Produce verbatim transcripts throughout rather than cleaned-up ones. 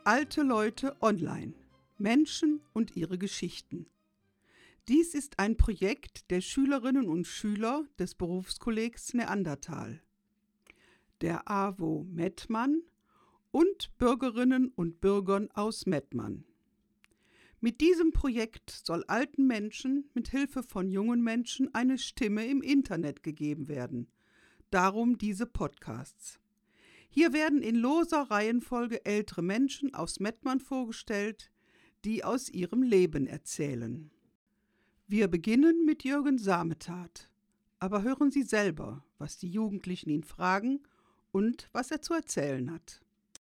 Alte Leute online. Menschen und ihre Geschichten. Dies ist ein Projekt der Schülerinnen und Schüler des Berufskollegs Neandertal, der A W O Mettmann und Bürgerinnen und Bürgern aus Mettmann. Mit diesem Projekt soll alten Menschen mit Hilfe von jungen Menschen eine Stimme im Internet gegeben werden. Darum diese Podcasts. Hier werden in loser Reihenfolge ältere Menschen aus Mettmann vorgestellt, die aus ihrem Leben erzählen. Wir beginnen mit Jürgen Sametat, aber hören Sie selber, was die Jugendlichen ihn fragen und was er zu erzählen hat.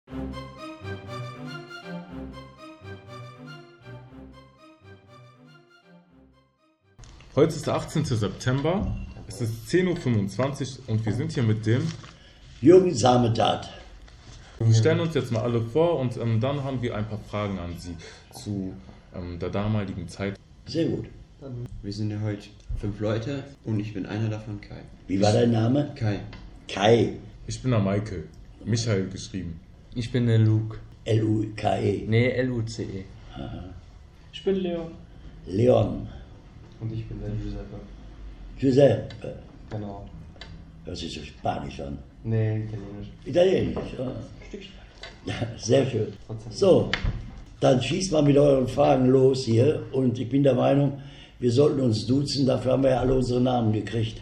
Heute ist der achtzehnte September, es ist zehn Uhr fünfundzwanzig und wir sind hier mit dem Jürgen Sametat. Wir stellen uns jetzt mal alle vor und ähm, dann haben wir ein paar Fragen an Sie zu ähm, der damaligen Zeit. Sehr gut. Wir sind ja heute fünf Leute und ich bin einer davon, Kai. Wie war dein Name? Kai. Kai. Ich bin der Michael, Michael geschrieben. Ich bin der Luke. L U K E. Nee, L U C E. Aha. Ich bin Leon. Leon. Und ich bin der Giuseppe. Giuseppe. Genau. Hört sich so spanisch an. Nee, italienisch. Italienisch. Ja. Stückchen. Ja, sehr schön. Trotzdem. So, dann schießt mal mit euren Fragen los hier. Und ich bin der Meinung, wir sollten uns duzen. Dafür haben wir ja alle unsere Namen gekriegt.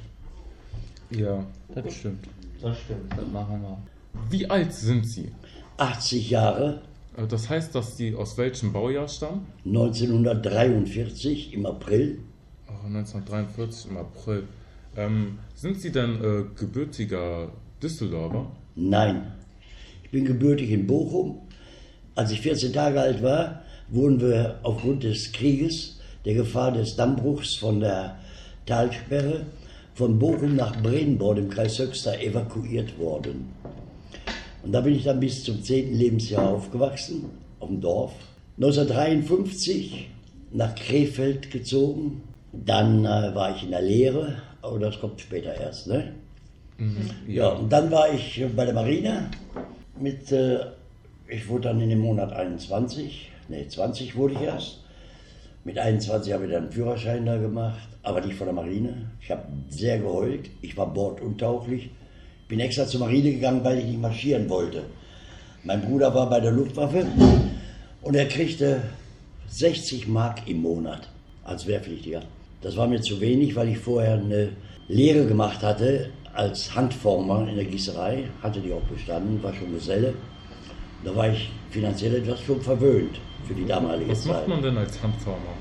Ja. Das stimmt. Das stimmt. Das machen wir. Wie alt sind Sie? achtzig Jahre, Äh, Das heißt, dass Sie aus welchem Baujahr stammen? neunzehnhundertdreiundvierzig im April. Oh, neunzehnhundertdreiundvierzig im April. Ähm, sind Sie denn äh, gebürtiger Düsseldorfer? Nein, ich bin gebürtig in Bochum. Als ich vierzehn Tage alt war, wurden wir aufgrund des Krieges, der Gefahr des Dammbruchs von der Talsperre, von Bochum nach Bredenborn im Kreis Höxter evakuiert worden. Und da bin ich dann bis zum zehnten Lebensjahr aufgewachsen, auf dem Dorf. neunzehnhundertdreiundfünfzig nach Krefeld gezogen. Dann äh, war ich in der Lehre, aber das kommt später erst, ne? Mhm, Ja, und dann war ich bei der Marine mit, äh, ich wurde dann in dem Monat einundzwanzig, ne, zwanzig wurde ich erst. Mit einundzwanzig habe ich dann einen Führerschein da gemacht, aber nicht von der Marine. Ich habe sehr geheult, ich war borduntauglich. Bin extra zur Marine gegangen, weil ich nicht marschieren wollte. Mein Bruder war bei der Luftwaffe und er kriegte sechzig Mark im Monat als Wehrpflichtiger. Das war mir zu wenig, weil ich vorher eine Lehre gemacht hatte als Handformer in der Gießerei, hatte die auch bestanden, war schon Geselle. Da war ich finanziell etwas schon verwöhnt für die damalige Was Zeit. macht man denn als Handformer?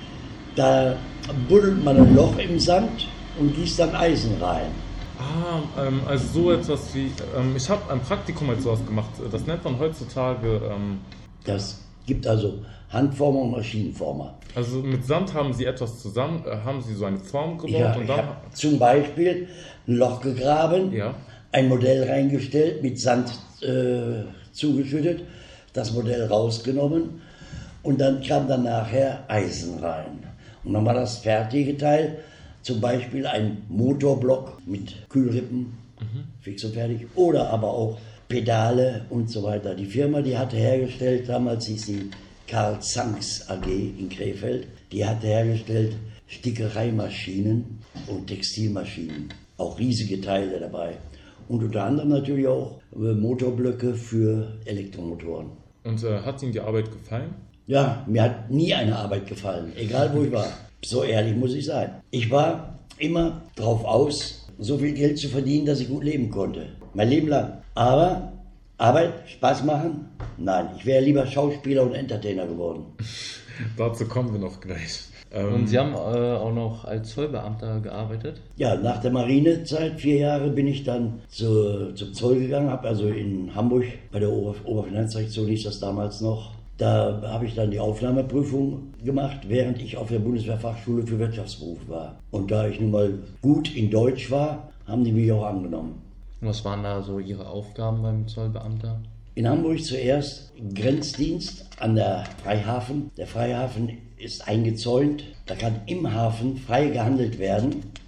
Da buddelt man ein Loch im Sand und gießt dann Eisen rein. Ah, ähm, also so etwas wie, ähm, ich habe ein Praktikum als sowas gemacht, das nennt man heutzutage, ähm, Das gibt also Handformer und Maschinenformer. also mit Sand haben Sie etwas zusammen, äh, haben Sie so eine Form gebaut Ja, und ich dann, habe zum Beispiel ein Loch gegraben, ja, ein Modell reingestellt, mit Sand äh, zugeschüttet, das Modell rausgenommen und dann kam dann nachher Eisen rein. Und dann war das fertige Teil, zum Beispiel ein Motorblock mit Kühlrippen, mhm. fix und fertig, oder aber auch Pedale und so weiter. Die Firma, die hatte hergestellt, damals hieß sie Karl Zanks A G in Krefeld, die hatte hergestellt Stickereimaschinen und Textilmaschinen, auch riesige Teile dabei. Und unter anderem natürlich auch Motorblöcke für Elektromotoren. und äh, hat Ihnen die Arbeit gefallen? Ja, mir hat nie eine Arbeit gefallen, egal wo ich war. So ehrlich muss ich sein. Ich war immer drauf aus, so viel Geld zu verdienen, dass ich gut leben konnte. Mein Leben lang. Aber Arbeit, Spaß machen? Nein, ich wäre lieber Schauspieler und Entertainer geworden. Dazu kommen wir noch gleich. Ähm, Und Sie haben äh, auch noch als Zollbeamter gearbeitet? Ja, nach der Marinezeit, vier Jahre, bin ich dann zu, zum Zoll gegangen, habe also in Hamburg bei der Ober- Oberfinanzdirektion, hieß das damals noch, da habe ich dann die Aufnahmeprüfung gemacht, während ich auf der Bundeswehrfachschule für Wirtschaftsberuf war. Und da ich nun mal gut in Deutsch war, haben die mich auch angenommen. Und was waren da so Ihre Aufgaben beim Zollbeamter? In Hamburg zuerst Grenzdienst an der Freihafen. Der Freihafen ist eingezäunt, da kann im Hafen frei gehandelt werden,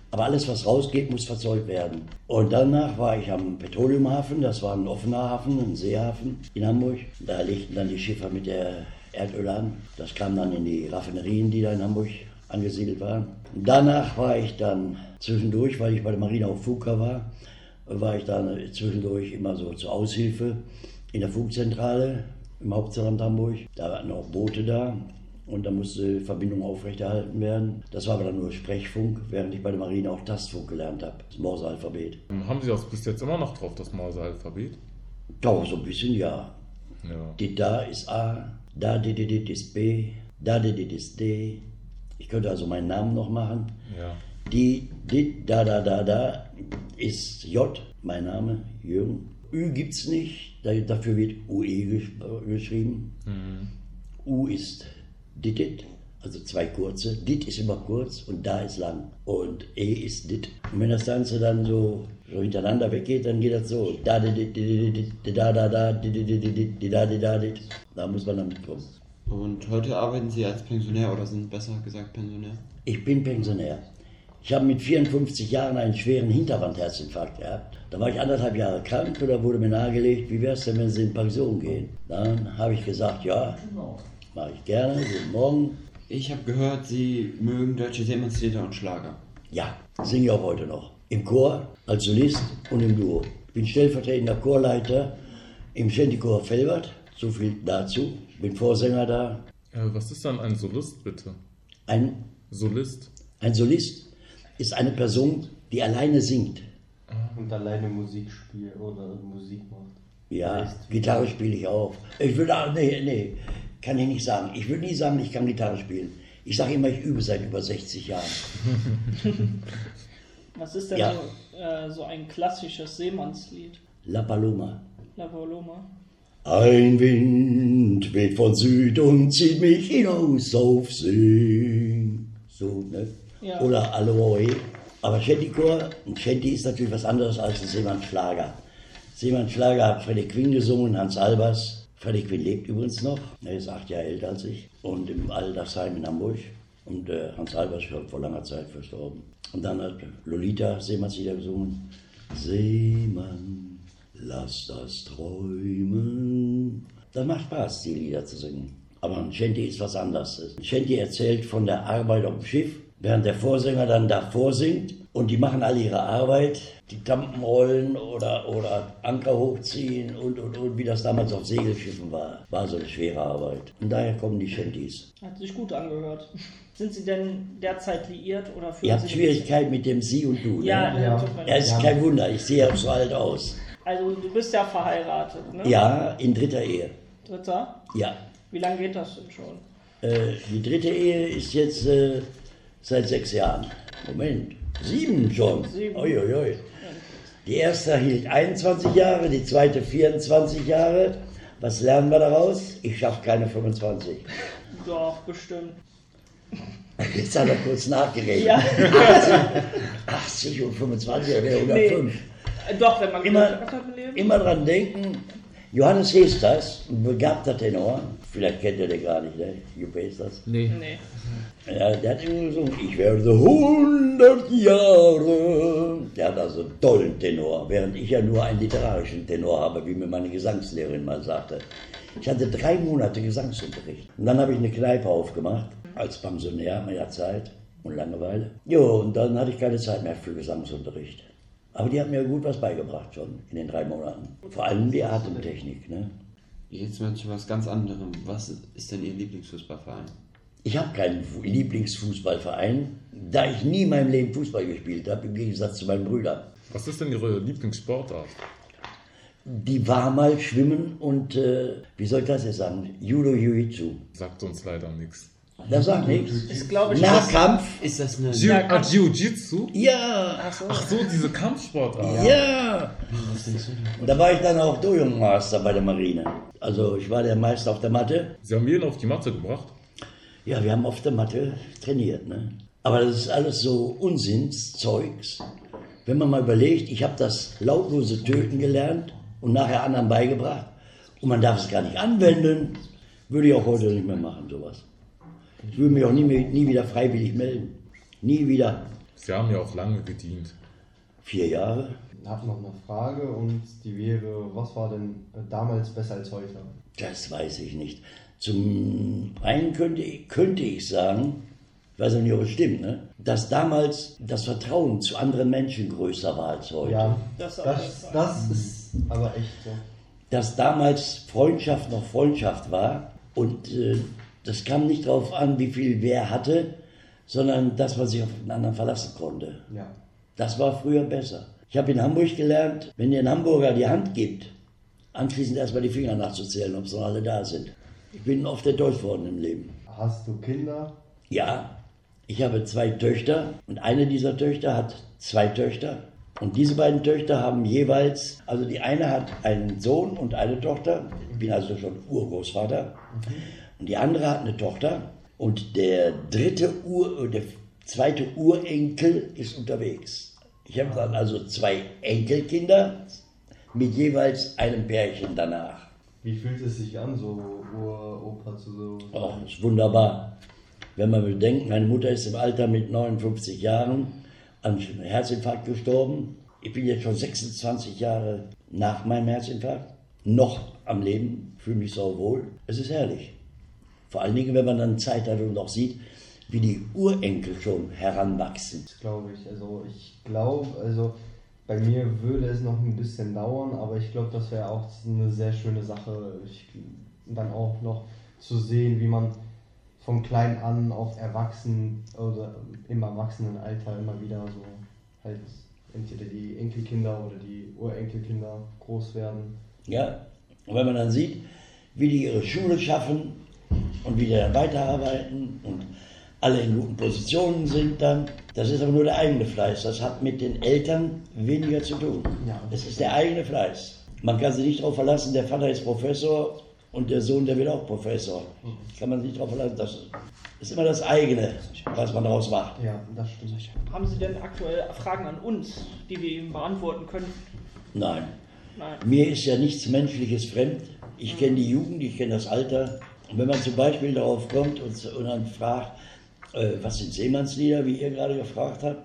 Aber alles, was rausgeht, muss verzollt werden. Und danach war ich am Petroleumhafen, das war ein offener Hafen, ein Seehafen in Hamburg. Da legten dann die Schiffer mit der Erdöl an. Das kam dann in die Raffinerien, die da in Hamburg angesiedelt waren. Danach war ich dann zwischendurch, weil ich bei der Marine auf Fuka war, war ich dann zwischendurch immer so zur Aushilfe in der Funkzentrale im Hauptzollamt Hamburg. Da waren auch Boote da. Und da musste Verbindung aufrechterhalten werden. Das war aber dann nur Sprechfunk, während ich bei der Marine auch Tastfunk gelernt habe, das Morse-Alphabet. Haben Sie das bis jetzt immer noch drauf, das Morse-Alphabet? Doch, so ein bisschen ja. Ja. Dit da ist A, da dit dit dit ist B, da dit dit ist D. Ich könnte also meinen Namen noch machen. Ja. Die, dit, da, da, da, da ist J, mein Name, Jürgen. Ü gibt's nicht, dafür wird U E gesch- geschrieben. Mhm. U ist Dit, also zwei kurze. Dit ist immer kurz und da ist lang. Und E ist Dit. Und wenn das Ganze dann so, so hintereinander weggeht, dann geht das so. Da, dit, dit, dit, dit, da, da, da, dit, dit, dit, dit, dit, da, dit, da, dit. Da muss man damit kommen. Und heute arbeiten Sie als Pensionär oder sind besser gesagt Pensionär? Ich bin Pensionär. Ich habe mit vierundfünfzig Jahren einen schweren Hinterwandherzinfarkt gehabt. Da war ich anderthalb Jahre krank und da wurde mir nahegelegt, wie wäre es denn, wenn Sie in Pension gehen? Dann habe ich gesagt, ja, mache ich gerne, guten Morgen. Ich habe gehört, Sie mögen deutsche Seemannslieder und Schlager. Ja, singe ich auch heute noch. Im Chor, als Solist und im Duo. Ich bin stellvertretender Chorleiter im Shantychor Velbert. So viel dazu. Ich bin Vorsänger da. Äh, was ist dann ein Solist, bitte? Ein, Solist? ein Solist ist eine Person, die alleine singt. Und alleine Musik spielt oder Musik macht. Ja, Gitarre spiele ich auch. Ich würde, auch- nee, nee, kann ich nicht sagen. Ich würde nie sagen, ich kann Gitarre spielen. Ich sage immer, ich übe seit über sechzig Jahren. Was ist denn Ja. so, äh, so ein klassisches Seemannslied? La Paloma. La Paloma. Ein Wind weht von Süd und zieht mich hinaus auf See. So, ne? Ja. Oder Aloe. Aber Shantychor, ein Shanty ist natürlich was anderes als ein Seemannsschlager. Seemannsschlager hat Freddie Quinn gesungen, Hans Albers. Freddie Quinn lebt übrigens noch. Er ist acht Jahre älter als ich. Und im Aldersheim in Hamburg. Und äh, Hans Albers ist schon vor langer Zeit verstorben. Und dann hat Lolita Seemannslieder gesungen. Seemann, lass das träumen. Das macht Spaß, die Lieder zu singen. Aber ein Shanty ist was anderes. Ein Shanty erzählt von der Arbeit auf dem Schiff, während der Vorsänger dann davor singt. Und die machen alle ihre Arbeit, die Tampen rollen oder, oder Anker hochziehen und, und, und, wie das damals auf Segelschiffen war. War so eine schwere Arbeit. Und daher kommen die Shantys. Hat sich gut angehört. Sind Sie denn derzeit liiert oder fühlen Ihr habt Sie Schwierigkeiten mit dem Sie und Du, Ja, ne? ja. tut mir Ja, leid. es ist kein Wunder, ich sehe ja so alt aus. Also du bist ja verheiratet, ne? Ja, in dritter Ehe. Dritter? Ja. Wie lange geht das denn schon? Äh, die dritte Ehe ist jetzt äh, seit sechs Jahren. Moment, sieben schon. Sieben. Oi, oi, oi. Die erste hielt einundzwanzig Jahre, die zweite vierundzwanzig Jahre. Was lernen wir daraus? Ich schaffe keine fünfundzwanzig. Doch, bestimmt. Jetzt hat er kurz nachgerechnet. Ja. achtzig, achtzig und fünfundzwanzig, das wäre hundertfünf. Äh, Doch, wenn man Immer, Glück hat im Leben. immer dran denken, Johannes Hesters, ein begabter Tenor, vielleicht kennt ihr den gar nicht, ne? Jupp Hesters. Nee. Nee. Ja, der hat immer gesungen, ich werde hundert Jahre. Der hat also einen tollen Tenor, während ich ja nur einen literarischen Tenor habe, wie mir meine Gesangslehrerin mal sagte. Ich hatte drei Monate Gesangsunterricht. Und dann habe ich eine Kneipe aufgemacht, als Pensionär, man hat Zeit und Langeweile. Jo, und dann hatte ich keine Zeit mehr für Gesangsunterricht. Aber die hat mir gut was beigebracht schon in den drei Monaten. Vor allem die Atemtechnik, ne? Jetzt mal zu was ganz anderem. Was ist denn Ihr Lieblingsfußballverein? Ich habe keinen Fu- Lieblingsfußballverein, da ich nie in meinem Leben Fußball gespielt habe, im Gegensatz zu meinen Brüdern. Was ist denn Ihre Lieblingssportart? Die war mal Schwimmen und, äh, wie soll ich das jetzt sagen, Judo Jiu-Jitsu. Sagt uns leider nichts. Das sagt nichts. Ist, glaube ich, Nahkampf? Ist das eine... Jiu- ah, Jiu-Jitsu? Ja, Ach so. Ach so, diese Kampfsportart. ja. Und da war ich dann auch Dojung-Master bei der Marine. Also ich war der Meister auf der Matte. Sie haben jeden auf die Matte gebracht? Ja, wir haben auf der Matte trainiert, ne? Aber das ist alles so Unsinnszeugs. Wenn man mal überlegt, ich habe das lautlose Töten gelernt und nachher anderen beigebracht und man darf es gar nicht anwenden, würde ich auch heute nicht mehr machen, sowas. Ich würde mich auch nie, mehr, nie wieder freiwillig melden. Nie wieder. Sie haben ja auch lange gedient. Vier Jahre. Ich habe noch eine Frage und die wäre, was war denn damals besser als heute? Das weiß ich nicht. Zum einen könnte ich, könnte ich sagen, ich weiß auch nicht, ob es stimmt, ne? Dass damals das Vertrauen zu anderen Menschen größer war als heute. Ja, Das das, auf das, ist aber echt so. Dass damals Freundschaft noch Freundschaft war und äh, das kam nicht darauf an, wie viel wer hatte, sondern dass man sich auf den anderen verlassen konnte. Ja. Das war früher besser. Ich habe in Hamburg gelernt, wenn dir ein Hamburger die Hand gibt, anschließend erstmal die Finger nachzuzählen, ob sie noch alle da sind. Ich bin oft enttäuscht worden im Leben. Hast du Kinder? Ja, ich habe zwei Töchter und eine dieser Töchter hat zwei Töchter. Und diese beiden Töchter haben jeweils, also die eine hat einen Sohn und eine Tochter. Ich bin also schon Urgroßvater. Mhm. Und die andere hat eine Tochter. Und der dritte Ur, der zweite Urenkel ist unterwegs. Ich habe dann also zwei Enkelkinder mit jeweils einem Pärchen danach. Wie fühlt es sich an, so Uropa zu so? Oh, das ist wunderbar. Wenn man bedenkt, meine Mutter ist im Alter mit neunundfünfzig Jahren an Herzinfarkt gestorben. Ich bin jetzt schon sechsundzwanzig Jahre nach meinem Herzinfarkt noch am Leben, fühle mich so wohl. Es ist herrlich. Vor allen Dingen, wenn man dann Zeit hat und auch sieht, wie die Urenkel schon heranwachsen. Das glaube ich. Also ich glaube, also bei mir würde es noch ein bisschen dauern, aber ich glaube, das wäre auch eine sehr schöne Sache, ich, dann auch noch zu sehen, wie man von klein an auf Erwachsenen oder im Erwachsenenalter immer wieder so halt entweder die Enkelkinder oder die Urenkelkinder groß werden. Ja, und wenn man dann sieht, wie die ihre Schule schaffen und wie die dann weiterarbeiten und alle in guten Positionen sind dann, das ist aber nur der eigene Fleiß. Das hat mit den Eltern weniger zu tun. Ja. Das ist der eigene Fleiß. Man kann sich nicht darauf verlassen, der Vater ist Professor und der Sohn, der wird auch Professor. Kann man sich nicht darauf verlassen. Das ist immer das eigene, was man daraus macht. Ja, das stimmt. Haben Sie denn aktuell Fragen an uns, die wir Ihnen beantworten können? Nein. Nein. Mir ist ja nichts Menschliches fremd. Ich kenne die Jugend, ich kenne das Alter. Und wenn man zum Beispiel darauf kommt und, und dann fragt, äh, was sind Seemannslieder, wie ihr gerade gefragt habt,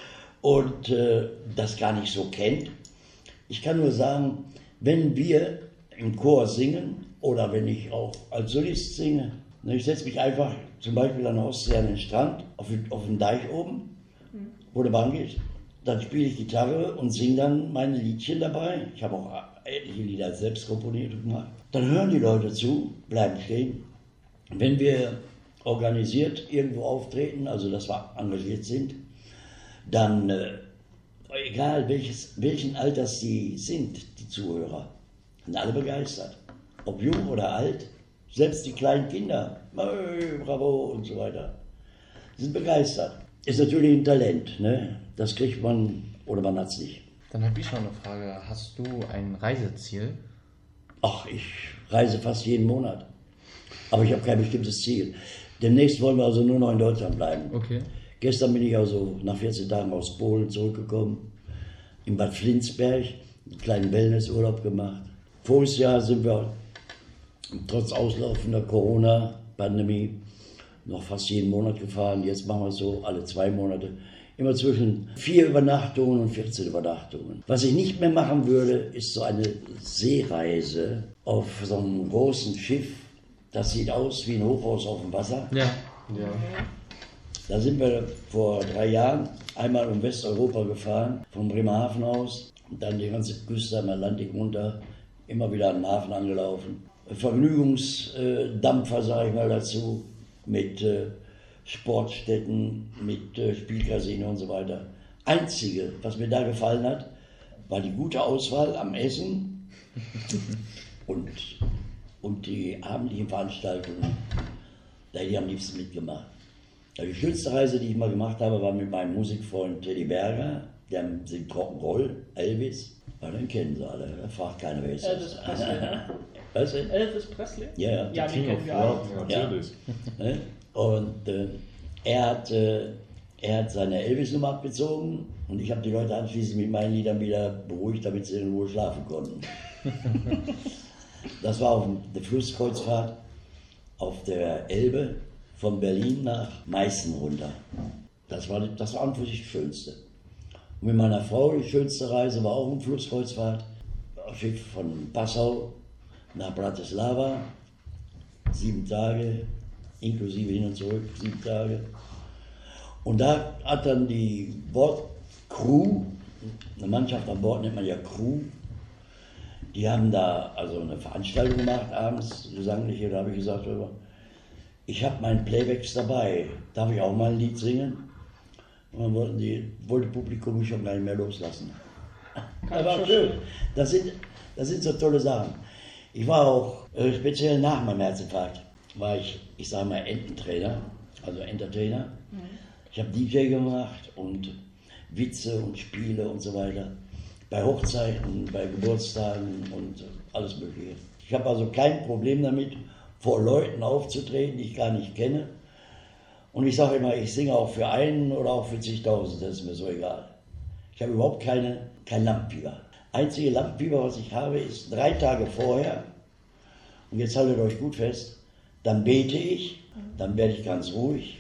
und äh, das gar nicht so kennt. Ich kann nur sagen, wenn wir im Chor singen oder wenn ich auch als Solist singe, ne, ich setze mich einfach zum Beispiel an der Ostsee an den Strand, auf, auf den Deich oben, mhm. wo der Bahn geht, dann spiele ich Gitarre und singe dann meine Liedchen dabei. Ich habe auch etliche Lieder selbst komponiert und gemacht. Dann hören die Leute zu, bleiben stehen. Wenn wir organisiert irgendwo auftreten, also dass wir engagiert sind, dann, äh, egal welches, welchen Alters sie sind, die Zuhörer, sind alle begeistert. Ob jung oder alt, selbst die kleinen Kinder, hey, bravo und so weiter, sind begeistert. Ist natürlich ein Talent, ne? Das kriegt man oder man hat es nicht. Dann habe ich noch eine Frage. Hast du ein Reiseziel? Ach, ich reise fast jeden Monat. Aber ich habe kein bestimmtes Ziel. Demnächst wollen wir also nur noch in Deutschland bleiben. Okay. Gestern bin ich also nach vierzehn Tagen aus Polen zurückgekommen. In Bad Flinsberg einen kleinen Wellnessurlaub gemacht. Voriges Jahr sind wir trotz auslaufender Corona-Pandemie noch fast jeden Monat gefahren. Jetzt machen wir es so alle zwei Monate. Immer zwischen vier Übernachtungen und vierzehn Übernachtungen. Was ich nicht mehr machen würde, ist so eine Seereise auf so einem großen Schiff. Das sieht aus wie ein Hochhaus auf dem Wasser. Ja. Ja. Da sind wir vor drei Jahren einmal um Westeuropa gefahren, von Bremerhaven aus. Und dann die ganze Küste am Atlantik runter, immer wieder an den Hafen angelaufen. Vergnügungsdampfer, sage ich mal dazu, mit äh, Sportstätten, mit äh, Spielcasino und so weiter. Einzige, was mir da gefallen hat, war die gute Auswahl am Essen und, und die abendlichen Veranstaltungen. Da hätte ich am liebsten mitgemacht. Die schönste Reise, die ich mal gemacht habe, war mit meinem Musikfreund Teddy Berger. Der singt Rock'n'Roll, Elvis. Ja, den kennen sie alle, da fragt keiner, wer ist das. Elvis Presley. Weißt du? Elvis Presley? Ja, ja. Ja, den kennen wir alle. Natürlich. Ja. Und äh, er, hat, äh, er hat seine Elvis-Nummer abgezogen und ich habe die Leute anschließend mit meinen Liedern wieder beruhigt, damit sie in Ruhe schlafen konnten. Das war auf der Flusskreuzfahrt auf der Elbe von Berlin nach Meißen runter. Das war, das war an und für sich das Schönste. Und mit meiner Frau, die schönste Reise war auch eine Flusskreuzfahrt. Schiff von Passau nach Bratislava. Sieben Tage, inklusive hin und zurück, sieben Tage. Und da hat dann die Bordcrew, eine Mannschaft an Bord nennt man ja Crew, die haben da also eine Veranstaltung gemacht, abends, gesangliche, da habe ich gesagt, ich habe meinen Playbacks dabei, darf ich auch mal ein Lied singen? Und dann wollten die, wollte das Publikum mich schon gar nicht mehr loslassen. Das war schön. Das sind, das sind so tolle Sachen. Ich war auch, äh, speziell nach meinem Herzinfarkt, war ich, ich sage mal, Ententrainer, also Entertainer. Mhm. Ich habe D J gemacht und Witze und Spiele und so weiter. Bei Hochzeiten, bei Geburtstagen und alles Mögliche. Ich habe also kein Problem damit, vor Leuten aufzutreten, die ich gar nicht kenne. Und ich sage immer, ich singe auch für einen oder auch für zigtausend, das ist mir so egal. Ich habe überhaupt keine, kein Lampenfieber. Einzige Lampenfieber, was ich habe, ist drei Tage vorher, und jetzt haltet euch gut fest, dann bete ich, dann werde ich ganz ruhig.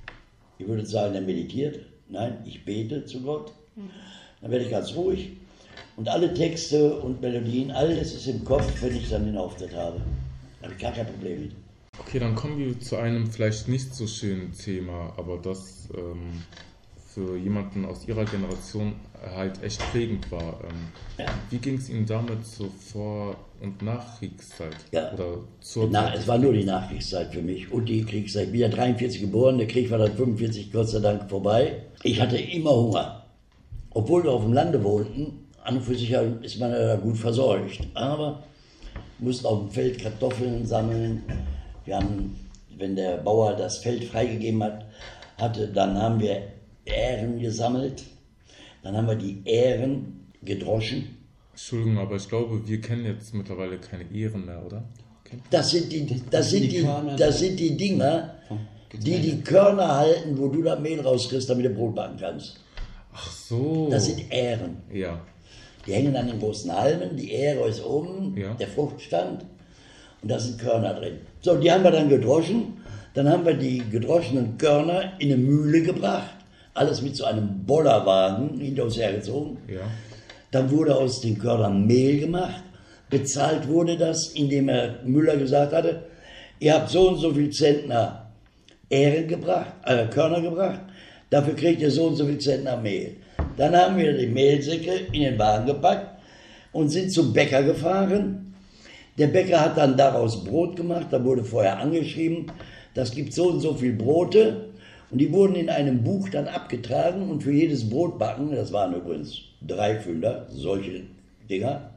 Ich würde sagen, er meditiert. Nein, ich bete zu Gott. Dann werde ich ganz ruhig. Und alle Texte und Melodien, alles ist im Kopf, wenn ich dann den Auftritt habe. Da habe ich gar kein Problem mit. Okay, dann kommen wir zu einem vielleicht nicht so schönen Thema, aber das ähm, für jemanden aus Ihrer Generation halt echt prägend war. Ähm, Ja. Wie ging es Ihnen damit zur Vor- und Nachkriegszeit? Ja. Oder zur Na, Zeit es des war nur die Krieges? Nachkriegszeit für mich und die Kriegszeit. Ich bin ja dreiundvierzig geboren, der Krieg war dann fünfundvierzig Gott sei Dank vorbei. Ich hatte immer Hunger. Obwohl wir auf dem Lande wohnten, an und für sich ist man ja gut versorgt. Aber wir mussten auf dem Feld Kartoffeln sammeln. Wir haben, wenn der Bauer das Feld freigegeben hat, hatte, dann haben wir Ähren gesammelt. Dann haben wir die Ähren gedroschen. Entschuldigung, aber ich glaube, wir kennen jetzt mittlerweile keine Ehren mehr, oder? Okay. Das sind die, das sind die, Körner das sind die Dinger, vom die Getreide. die Körner halten, wo du das Mehl rauskriegst, damit du Brot backen kannst. Ach so. Das sind Ähren. Ja. Die hängen an den großen Halmen, die Ähre ist oben, Ja. der Fruchtstand, und da sind Körner drin. So, die haben wir dann gedroschen. Dann haben wir die gedroschenen Körner in eine Mühle gebracht. Alles mit so einem Bollerwagen hinter uns hergezogen. Ja. Dann wurde aus den Körnern Mehl gemacht. Bezahlt wurde das, indem Herr Müller gesagt hatte, ihr habt so und so viel Zentner Ähren gebracht, äh, Körner gebracht, dafür kriegt ihr so und so viel Zentner Mehl. Dann haben wir die Mehlsäcke in den Wagen gepackt und sind zum Bäcker gefahren. Der Bäcker hat dann daraus Brot gemacht, da wurde vorher angeschrieben, das gibt so und so viel Brote, und die wurden in einem Buch dann abgetragen, und für jedes Brotbacken, das waren übrigens drei Fünder, solche Dinger,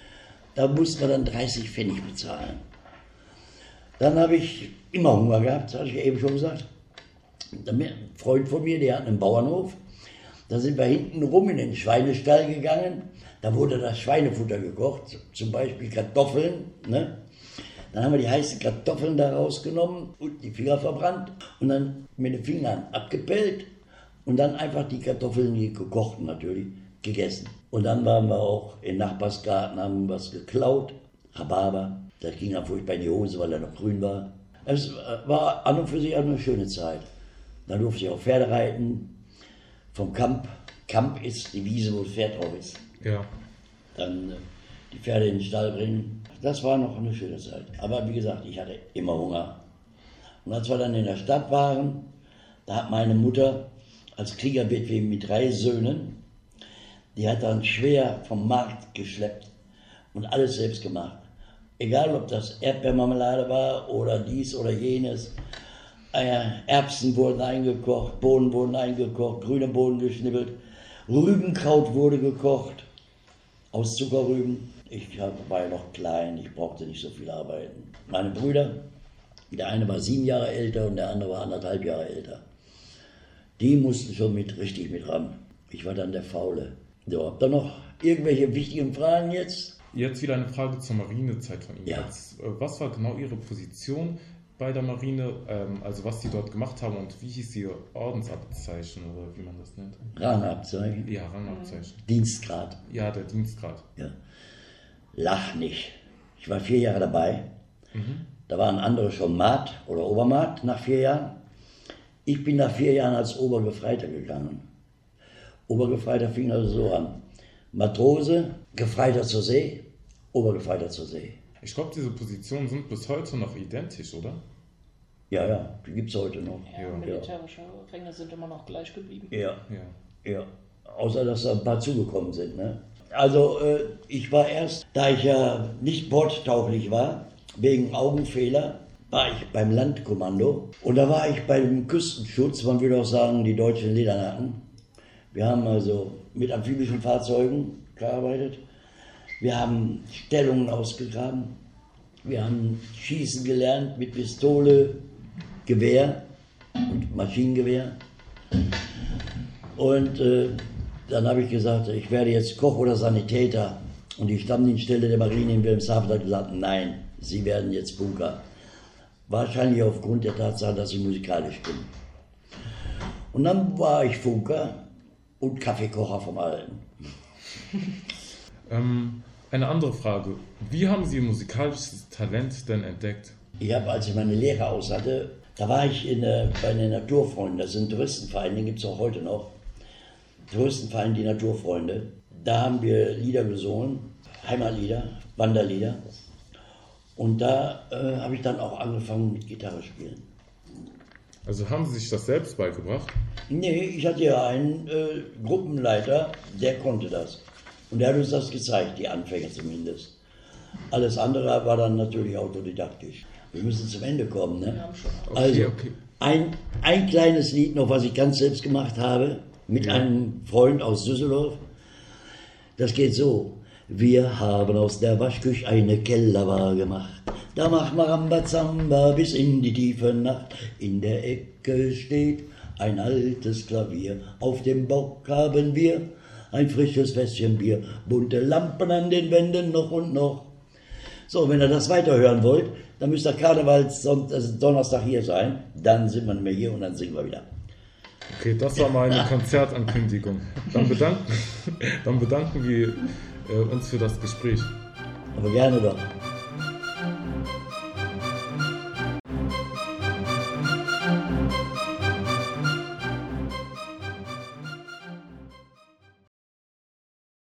da musste man dann dreißig Pfennig bezahlen. Dann habe ich immer Hunger gehabt, das hatte ich eben schon gesagt. Ein Freund von mir, der hat einen Bauernhof, da sind wir hinten rum in den Schweinestall gegangen, da wurde das Schweinefutter gekocht, zum Beispiel Kartoffeln, ne? Dann haben wir die heißen Kartoffeln da rausgenommen und die Finger verbrannt und dann mit den Fingern abgepellt und dann einfach die Kartoffeln, die gekochten natürlich, gegessen. Und dann waren wir auch im Nachbarsgarten, haben was geklaut, Rhabarber, das ging dann furchtbar in die Hose, weil er noch grün war. Es war an und für sich eine schöne Zeit. Dann durfte ich auch Pferde reiten, vom Kamp. Kamp ist die Wiese, wo das Pferd drauf ist. Ja. Dann äh, die Pferde in den Stall bringen. Das war noch eine schöne Zeit. Aber wie gesagt, ich hatte immer Hunger. Und als wir dann in der Stadt waren, da hat meine Mutter als Kriegerwitwe mit drei Söhnen, die hat dann schwer vom Markt geschleppt und alles selbst gemacht. Egal, ob das Erdbeermarmelade war oder dies oder jenes. Äh, Erbsen wurden eingekocht, Bohnen wurden eingekocht, grüne Bohnen geschnibbelt, Rübenkraut wurde gekocht aus Zuckerrüben. Ich war ja noch klein, ich brauchte nicht so viel arbeiten. Meine Brüder, der eine war sieben Jahre älter und der andere war anderthalb Jahre älter. Die mussten schon mit richtig mit ran. Ich war dann der Faule. So, habt ihr noch irgendwelche wichtigen Fragen jetzt? Jetzt wieder eine Frage zur Marinezeit von Ihnen. Ja. Als, äh, was war genau Ihre Position bei der Marine, ähm, also was Sie dort gemacht haben und wie hieß Ihr Ordensabzeichen oder wie man das nennt? Rangabzeichen, Ja, Rangabzeichen. Dienstgrad. Ja, der Dienstgrad. Ja. Lach nicht. Ich war vier Jahre dabei. Mhm. Da waren andere schon Mat oder Obermat nach vier Jahren. Ich bin nach vier Jahren als Obergefreiter gegangen. Obergefreiter fing also so an. Matrose, Gefreiter zur See, Obergefreiter zur See. Ich glaube, diese Positionen sind bis heute noch identisch, oder? Ja, ja, die gibt es heute noch. Ja, Ja. militärische Ränge sind immer noch gleich geblieben. Ja, Ja. ja. Außer, dass da ein paar zugekommen sind. Ne? Also, äh, ich war erst, da ich ja nicht bordtauglich war, wegen Augenfehler, war ich beim Landkommando. Und da war ich beim Küstenschutz, man würde auch sagen, die deutschen Ledernacken. Wir haben also mit amphibischen Fahrzeugen gearbeitet. Wir haben Stellungen ausgegraben. Wir haben Schießen gelernt mit Pistole, Gewehr und Maschinengewehr. Und äh, dann habe ich gesagt, ich werde jetzt Koch oder Sanitäter. Und die Stammdienststelle der Marine in Wilhelmshaven hat gesagt, nein, Sie werden jetzt Funker. Wahrscheinlich aufgrund der Tatsache, dass ich musikalisch bin. Und dann war ich Funker und Kaffeekocher vom Alten. Ähm, eine andere Frage. Wie haben Sie Ihr musikalisches Talent denn entdeckt? Ich habe, als ich meine Lehre aus hatte, da war ich in, äh, bei den Naturfreunden, das sind Touristenvereine, den gibt es auch heute noch. Touristenverein, die Naturfreunde. Da haben wir Lieder gesungen, Heimatlieder, Wanderlieder. Und da äh, habe ich dann auch angefangen mit Gitarre spielen. Also haben Sie sich das selbst beigebracht? Nee, ich hatte ja einen äh, Gruppenleiter, der konnte das. Und der hat uns das gezeigt, die Anfänge zumindest. Alles andere war dann natürlich autodidaktisch. Wir müssen zum Ende kommen, ne? Wir haben schon. Okay, Also, okay. Ein, ein kleines Lied noch, was ich ganz selbst gemacht habe, mit Ja. einem Freund aus Düsseldorf. Das geht so. Wir haben aus der Waschküche eine Kellerbar gemacht. Da macht man Rambazamba bis in die tiefe Nacht. In der Ecke steht ein altes Klavier. Auf dem Bock haben wir ein frisches Fässchen Bier. Bunte Lampen an den Wänden noch und noch. So, wenn ihr das weiterhören wollt, dann müsst ihr Karnevals also Donnerstag hier sein. Dann sind wir nicht mehr hier und dann singen wir wieder. Okay, das war meine Konzertankündigung. Dann bedanken, dann bedanken wir äh, uns für das Gespräch. Aber gerne doch.